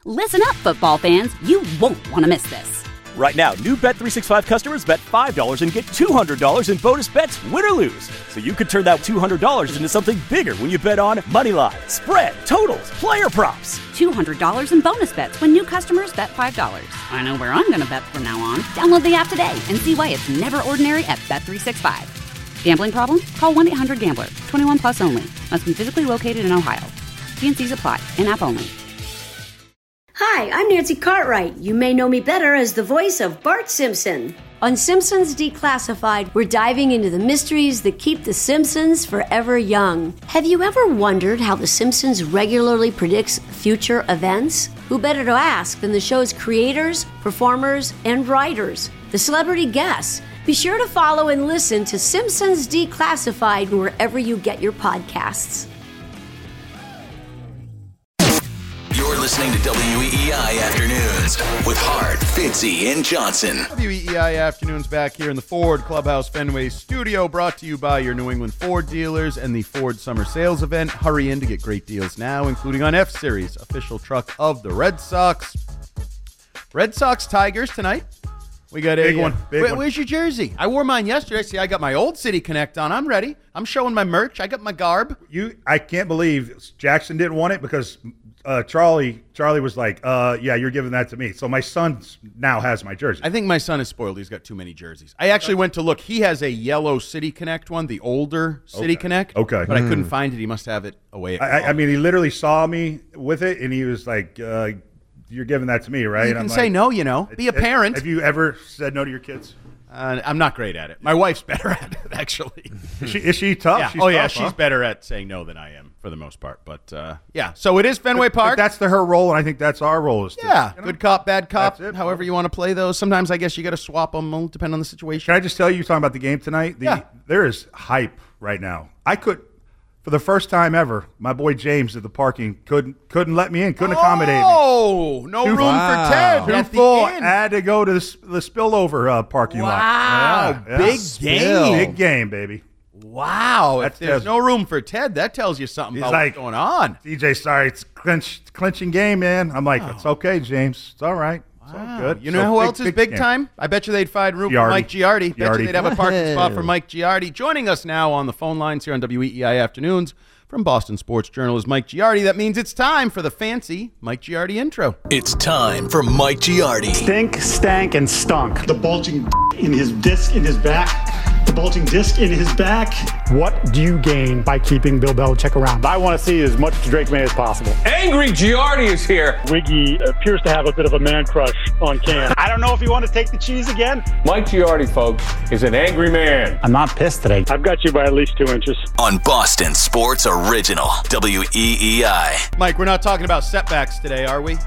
Listen up, football fans. You won't want to miss this. Right now, new Bet365 customers bet $5 and get $200 in bonus bets, win or lose. So you could turn that $200 into something bigger when you bet on money line, spread, totals, player props. $200 in bonus bets when new customers bet $5. I know where I'm going to bet from now on. Download the app today and see why it's never ordinary at Bet365. Gambling problem? Call 1-800-GAMBLER. 21 plus only. Must be physically located in Ohio. T&Cs apply. In-app only. Hi, I'm Nancy Cartwright. You may know me better as the voice of Bart Simpson. On Simpsons Declassified, we're diving into the mysteries that keep the Simpsons forever young. Have you ever wondered how The Simpsons regularly predicts future events? Who better to ask than the show's creators, performers, and writers, the celebrity guests? Be sure to follow and listen to Simpsons Declassified wherever you get your podcasts. You're listening to WEEI Afternoons with Hart, Fitzy, and Johnson. WEEI Afternoons back here in the Ford Clubhouse Fenway studio, brought to you by your New England Ford dealers and the Ford Summer Sales Event. Hurry in to get great deals now, including on F-Series, official truck of the Red Sox. Red Sox Tigers tonight. We got big one. Where's your jersey? I wore mine yesterday. See, I got my old City Connect on. I'm ready. I'm showing my merch. I got my garb. I can't believe Jackson didn't want it because Charlie was like, yeah, you're giving that to me. So my son now has my jersey. I think my son is spoiled. He's got too many jerseys. I actually went to look. He has a yellow City Connect one, the older City Connect. Okay. But I couldn't find it. He must have it away. I mean, he literally saw me with it, and he was like, you're giving that to me, right? You can say no, Be a parent. Have you ever said no to your kids? I'm not great at it. My wife's better at it, actually. Is she tough? Yeah. She's better at saying no than I am for the most part. But, yeah. So it is Fenway Park. But that's her role, and I think that's our role. Good cop, bad cop, however you want to play those. Sometimes I guess you got to swap them, depending on the situation. Can I just tell you, talking about the game tonight? There is hype right now. For the first time ever, my boy James at the parking couldn't let me in, couldn't accommodate me. Oh, no room for Ted. Too full. I had to go to the spillover parking lot. Wow, big game. Big game, baby. Wow, if there's no room for Ted, that tells you something about what's going on. DJ, sorry, it's clinching game, man. I'm like, it's okay, James. It's all right. It's all good. You know who else is big time? I bet you they'd find room for Mike Giardi. Bet you they'd have a parking spot for Mike Giardi. Joining us now on the phone lines here on WEEI Afternoons from Boston Sports Journal is Mike Giardi. That means it's time for the fancy Mike Giardi intro. It's time for Mike Giardi. Stink, stank, and stunk. The bulging in his disc in his back. The bulging disc in his back. What do you gain by keeping Bill Belichick around? I want to see as much Drake May as possible. Angry Giardi is here. Wiggy appears to have a bit of a man crush on Cam. I don't know if you want to take the cheese again. Mike Giardi, folks, is an angry man. I'm not pissed today. I've got you by at least 2 inches. On Boston Sports Original, WEEI. Mike, we're not talking about setbacks today, are we?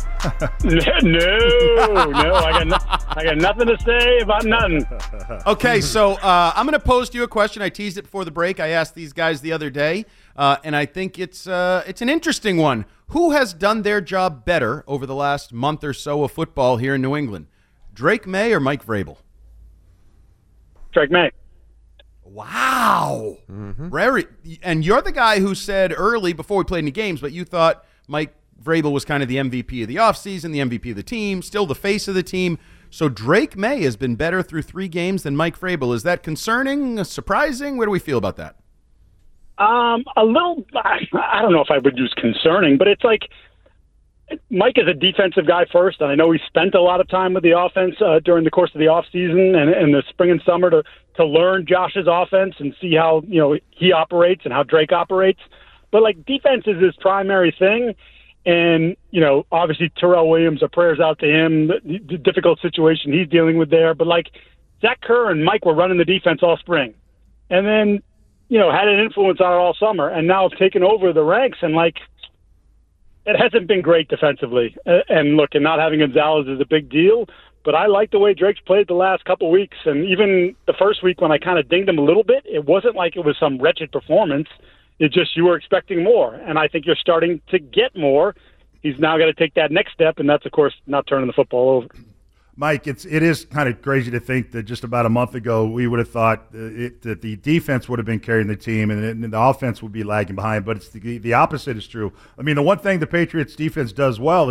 No. I got nothing to say about nothing. Okay, so I'm going to pose to you a question. I teased it before the break. I asked these guys the other day, and I think it's an interesting one. Who has done their job better over the last month or so of football here in New England? Drake May or Mike Vrabel? Drake May. Wow. Mm-hmm. And you're the guy who said early, before we played any games, but you thought Mike Vrabel was kind of the MVP of the offseason, the MVP of the team, still the face of the team. So Drake May has been better through 3 games than Mike Vrabel. Is that concerning, surprising? Where do we feel about that? A little, I don't know if I would use concerning, but it's like Mike is a defensive guy first, and I know he spent a lot of time with the offense during the course of the offseason and the spring and summer to learn Josh's offense and see how he operates and how Drake operates. But like defense is his primary thing. And, obviously Terrell Williams, our prayers out to him, the difficult situation he's dealing with there. But, like, Zach Kerr and Mike were running the defense all spring. And then, had an influence on it all summer. And now have taken over the ranks. And, like, it hasn't been great defensively. And, look, and not having Gonzalez is a big deal. But I like the way Drake's played the last couple weeks. And even the first week when I kind of dinged him a little bit, it wasn't like it was some wretched performance. It's just you were expecting more, and I think you're starting to get more. He's now got to take that next step, and that's, of course, not turning the football over. Mike, it is kind of crazy to think that just about a month ago we would have thought that the defense would have been carrying the team and the offense would be lagging behind, but it's the opposite is true. I mean, the one thing the Patriots defense does well is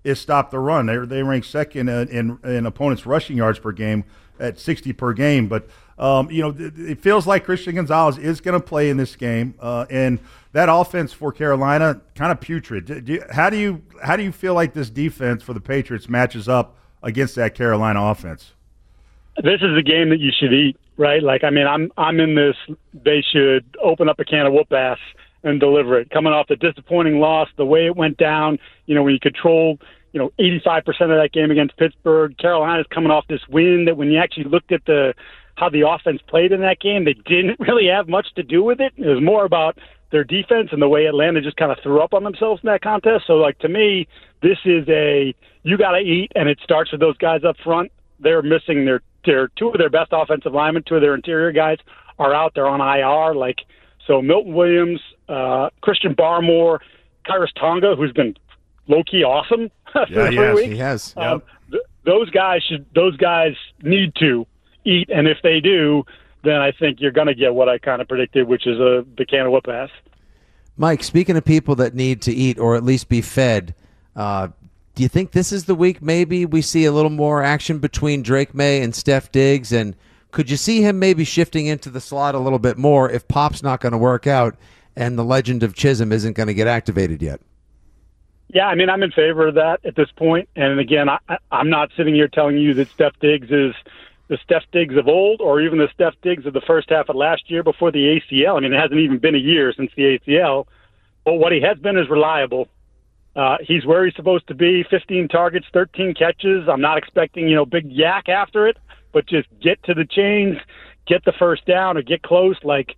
is stop the run. They rank second in opponents' rushing yards per game at 60 per game. But it feels like Christian Gonzalez is going to play in this game, and that offense for Carolina kind of putrid. How do you feel like this defense for the Patriots matches up against that Carolina offense? This is a game that you should eat, right? Like, I mean, I'm in this. They should open up a can of whoop ass and deliver it. Coming off the disappointing loss, the way it went down, when you controlled, 85% of that game against Pittsburgh. Carolina's coming off this win that when you actually looked at how the offense played in that game, they didn't really have much to do with it. It was more about their defense and the way Atlanta just kind of threw up on themselves in that contest. So, like, to me, this is you got to eat, and it starts with those guys up front. They're missing their two of their best offensive linemen, two of their interior guys are out. They're on IR. So Milton Williams, Christian Barmore, Kyrus Tonga, who's been low-key awesome. Yeah, he has. Yep. Those guys need to eat, and if they do, then I think you're going to get what I kind of predicted, which is the can of whoop ass. Mike, speaking of people that need to eat or at least be fed, do you think this is the week maybe we see a little more action between Drake May and Steph Diggs? And could you see him maybe shifting into the slot a little bit more if Pop's not going to work out and the legend of Chisholm isn't going to get activated yet? Yeah, I mean, I'm in favor of that at this point. And again, I'm not sitting here telling you that Steph Diggs is the Steph Diggs of old or even the Steph Diggs of the first half of last year before the ACL. I mean, it hasn't even been a year since the ACL. But what he has been is reliable. He's where he's supposed to be, 15 targets, 13 catches. I'm not expecting, big yak after it, but just get to the chains, get the first down or get close. Drake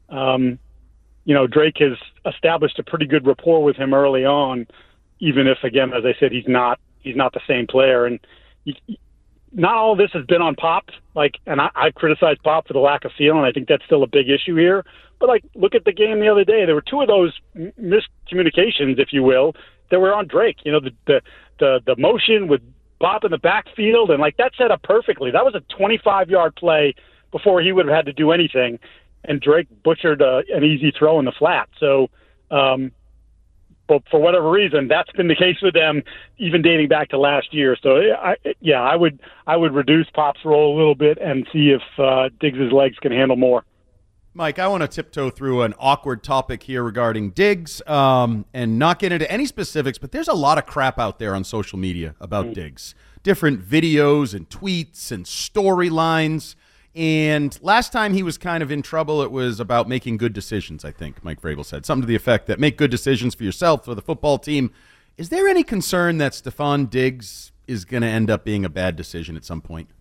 has established a pretty good rapport with him early on, even if, again, as I said, he's not the same player. And not all of this has been on Pop. And I criticized Pop for the lack of feel, and I think that's still a big issue here. But look at the game the other day. There were two of those miscommunications, if you will, that were on Drake. The motion with Pop in the backfield, and that set up perfectly. That was a 25-yard play before he would have had to do anything, and Drake butchered an easy throw in the flat. So, but for whatever reason, that's been the case with them, even dating back to last year. So, I would reduce Pop's role a little bit and see if Diggs' legs can handle more. Mike, I want to tiptoe through an awkward topic here regarding Diggs and not get into any specifics, but there's a lot of crap out there on social media about Diggs. Different videos and tweets and storylines. And last time he was kind of in trouble, it was about making good decisions, I think, Mike Vrabel said. Something to the effect that make good decisions for yourself, for the football team. Is there any concern that Stephon Diggs is going to end up being a bad decision at some point?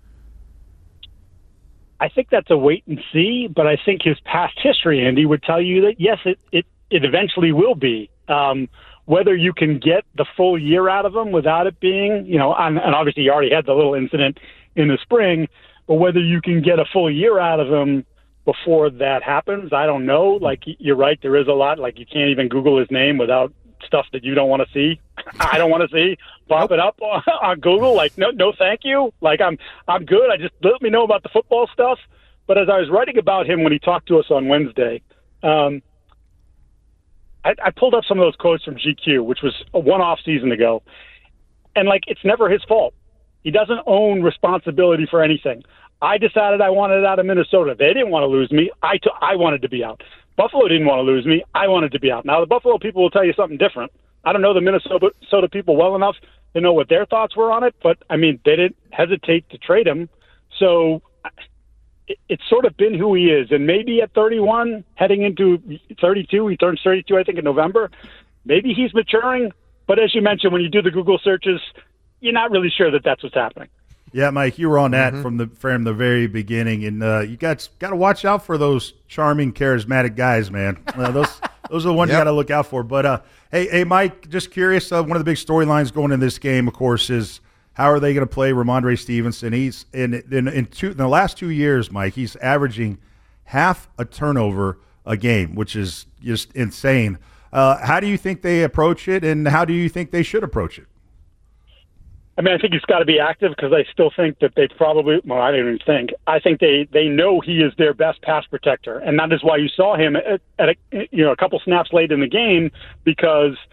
I think that's a wait and see, but I think his past history, Andy, would tell you that, yes, it eventually will be. Whether you can get the full year out of him without it being, and obviously he already had the little incident in the spring, but whether you can get a full year out of him before that happens, I don't know. You're right, there is a lot. You can't even Google his name without stuff that you don't want to see. I don't want to see. Pop it up on Google. No, thank you. I'm good. Just let me know about the football stuff. But as I was writing about him when he talked to us on Wednesday, I pulled up some of those quotes from GQ, which was one off season ago. And it's never his fault. He doesn't own responsibility for anything. I decided I wanted out of Minnesota. They didn't want to lose me. I wanted to be out. Buffalo didn't want to lose me. I wanted to be out. Now, the Buffalo people will tell you something different. I don't know the Minnesota people well enough to know what their thoughts were on it, but, I mean, they didn't hesitate to trade him. So it's sort of been who he is. And maybe at 31, heading into 32, he turns 32, I think, in November, maybe he's maturing. But as you mentioned, when you do the Google searches, you're not really sure that that's what's happening. Yeah, Mike, you were on that from the very beginning, and you got to watch out for those charming, charismatic guys, man. Those are the ones you got to look out for. But hey, Mike, just curious. One of the big storylines going in this game, of course, is how are they going to play Ramondre Stevenson? He's in the last 2 years, Mike. He's averaging half a turnover a game, which is just insane. How do you think they approach it, and how do you think they should approach it? I mean, I think he's got to be active because I still think that they probably – well, I don't even think. I think they know he is their best pass protector, and that is why you saw him at a couple snaps late in the game because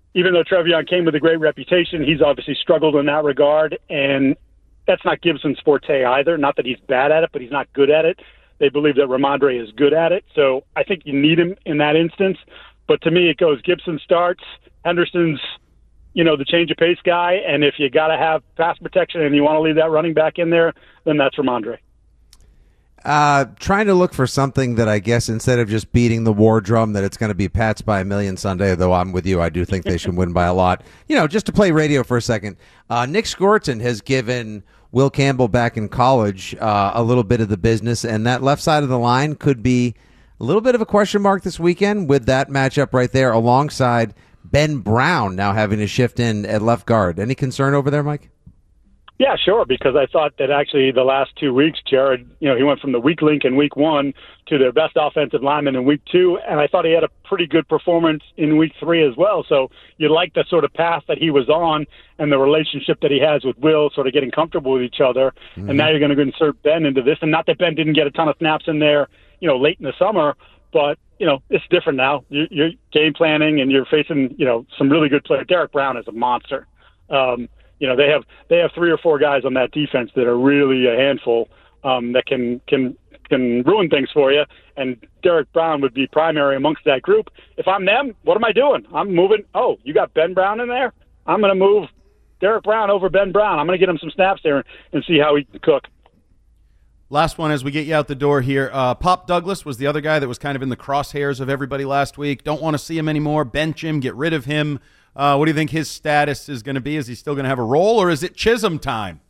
even though Trevion came with a great reputation, he's obviously struggled in that regard, and that's not Gibson's forte either. Not that he's bad at it, but he's not good at it. They believe that Ramondre is good at it, so I think you need him in that instance. But to me, it goes Gibson starts, Henderson's, the change of pace guy, and if you got to have pass protection and you want to leave that running back in there, then that's Ramondre. Trying to look for something that I guess instead of just beating the war drum that it's going to be Pats by a million Sunday, though I'm with you. I do think they should win by a lot. Just to play radio for a second, Nick Skorton has given Will Campbell back in college a little bit of the business, and that left side of the line could be a little bit of a question mark this weekend with that matchup right there alongside Ben Brown now having to shift in at left guard. Any concern over there, Mike? Yeah, sure, because I thought that actually the last 2 weeks, Jared, he went from the weak link in week 1 to their best offensive lineman in week 2, and I thought he had a pretty good performance in week 3 as well. So you like the sort of path that he was on and the relationship that he has with Will, sort of getting comfortable with each other. Mm-hmm. And now you're going to insert Ben into this, and not that Ben didn't get a ton of snaps in there, late in the summer, but it's different now. You're game planning, and you're facing, some really good players. Derek Brown is a monster. They have 3 or 4 guys on that defense that are really a handful that can ruin things for you. And Derek Brown would be primary amongst that group. If I'm them, what am I doing? I'm moving. Oh, you got Ben Brown in there? I'm going to move Derek Brown over Ben Brown. I'm going to get him some snaps there and see how he can cook. Last one as we get you out the door here. Pop Douglas was the other guy that was kind of in the crosshairs of everybody last week. Don't want to see him anymore. Bench him. Get rid of him. What do you think his status is going to be? Is he still going to have a role, or is it Chisholm time?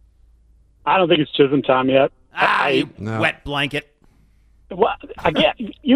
I don't think it's Chisholm time yet. No. Wet blanket. Well, again,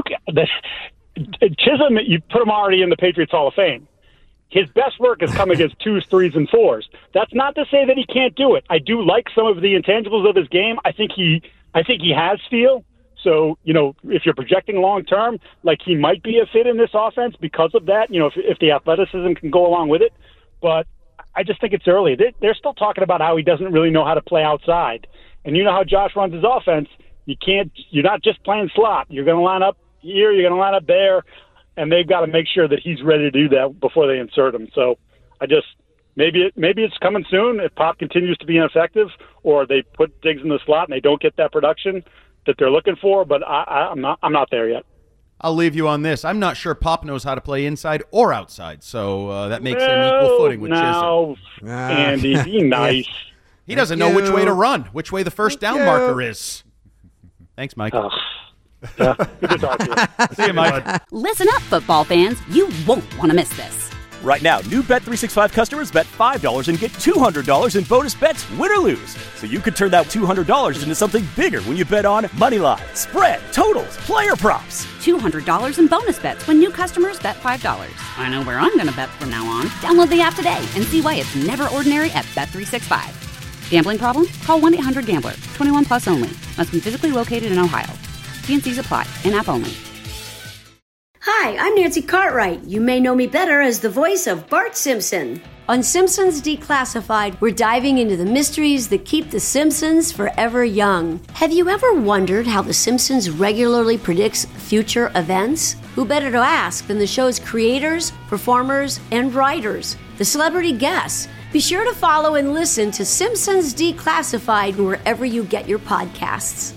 Chisholm, you put him already in the Patriots Hall of Fame. His best work has come against 2s, 3s, and 4s. That's not to say that he can't do it. I do like some of the intangibles of his game. I think he has feel. So, if you're projecting long term, like he might be a fit in this offense because of that, if the athleticism can go along with it. But I just think it's early. They're still talking about how he doesn't really know how to play outside. And you know how Josh runs his offense. You're not just playing slot. You're going to line up here, you're going to line up there, and they've got to make sure that he's ready to do that before they insert him. So maybe it's coming soon if Pop continues to be ineffective, or they put Diggs in the slot and they don't get that production that they're looking for, but I'm not there yet. I'll leave you on this. I'm not sure Pop knows how to play inside or outside, so that makes him equal footing with Chisholm. Andy, be nice. He doesn't know which way to run, which way the first down marker is. Thanks, Mike. Yeah, good to talk to you. See you, Mike. Listen up, football fans. You won't want to miss this. Right now, new Bet365 customers bet $5 and get $200 in bonus bets, win or lose. So you could turn that $200 into something bigger when you bet on Moneyline, spread, totals, player props. $200 in bonus bets when new customers bet $5. I know where I'm going to bet from now on. Download the app today and see why it's never ordinary at Bet365. Gambling problem? Call 1-800-GAMBLER. 21 plus only. Must be physically located in Ohio. T&Cs apply. In-app only. Hi, I'm Nancy Cartwright. You may know me better as the voice of Bart Simpson. On Simpsons Declassified, we're diving into the mysteries that keep the Simpsons forever young. Have you ever wondered how the Simpsons regularly predicts future events? Who better to ask than the show's creators, performers, and writers, the celebrity guests? Be sure to follow and listen to Simpsons Declassified wherever you get your podcasts.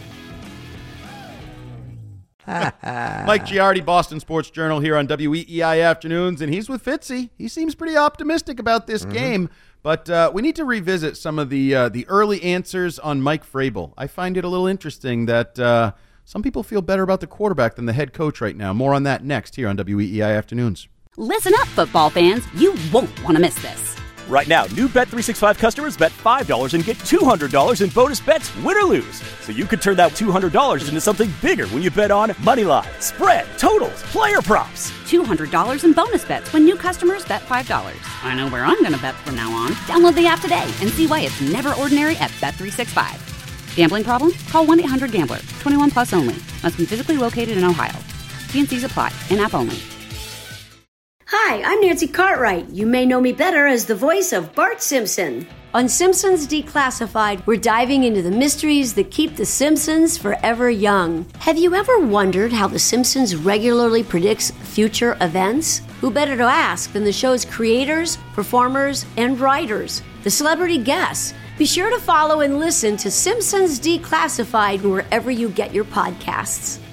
Mike Giardi, Boston Sports Journal, here on WEEI Afternoons, and he's with Fitzy. He seems pretty optimistic about this game, but we need to revisit some of the early answers on Mike Vrabel. I find it a little interesting that some people feel better about the quarterback than the head coach right now. More on that next here on WEEI Afternoons. Listen up, football fans. You won't want to miss this. Right now, new Bet365 customers bet $5 and get $200 in bonus bets, win or lose. So you could turn that $200 into something bigger when you bet on Moneyline, spread, totals, player props. $200 in bonus bets when new customers bet $5. I know where I'm going to bet from now on. Download the app today and see why it's never ordinary at Bet365. Gambling problem? Call 1-800-GAMBLER. 21 plus only. Must be physically located in Ohio. T&Cs apply. In-app only. Hi, I'm Nancy Cartwright. You may know me better as the voice of Bart Simpson. On Simpsons Declassified, we're diving into the mysteries that keep The Simpsons forever young. Have you ever wondered how The Simpsons regularly predicts future events? Who better to ask than the show's creators, performers, and writers, the celebrity guests? Be sure to follow and listen to Simpsons Declassified wherever you get your podcasts.